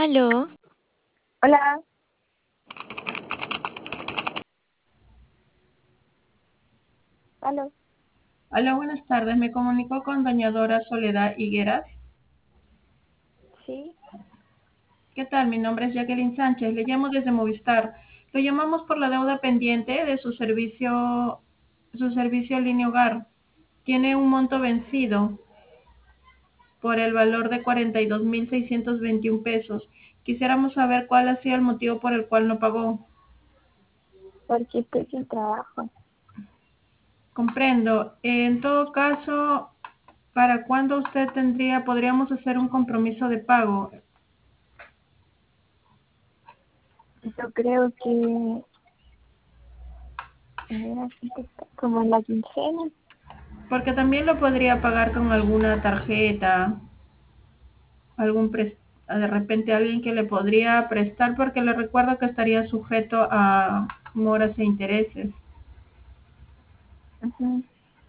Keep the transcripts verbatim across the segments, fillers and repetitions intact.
Aló, Hola, aló, Hola, buenas tardes. Me comunico con doña Dora Soledad Higueras. sí, ¿Qué tal? Mi nombre es Jacqueline Sánchez. Le llamo desde Movistar. Lo llamamos por la deuda pendiente de su servicio, su servicio Línea Hogar. Tiene un monto vencido por el valor de cuarenta y dos mil seiscientos veintiún pesos. Quisiéramos saber cuál ha sido el motivo por el cual no pagó. porque estoy sin trabajo. Comprendo. En todo caso, ¿para cuándo usted tendría, podríamos hacer un compromiso de pago? Yo creo que eh, así que está como en la quincena. Porque también lo podría pagar con alguna tarjeta, algún pres- de repente alguien que le podría prestar, porque le recuerdo que estaría sujeto a moras e intereses. Ujú.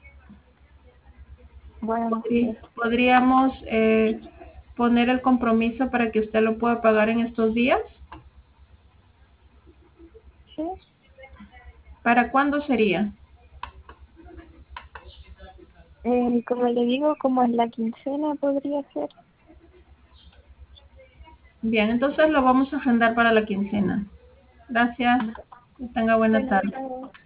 Bueno, no sé. Podrí- Podríamos eh, poner el compromiso para que usted lo pueda pagar en estos días. Sí, ¿Para cuándo sería? eh, como le digo, como en la quincena podría ser. Bien, entonces lo vamos a agendar para la quincena. Gracias. Que tenga buena Bueno, tarde. chao.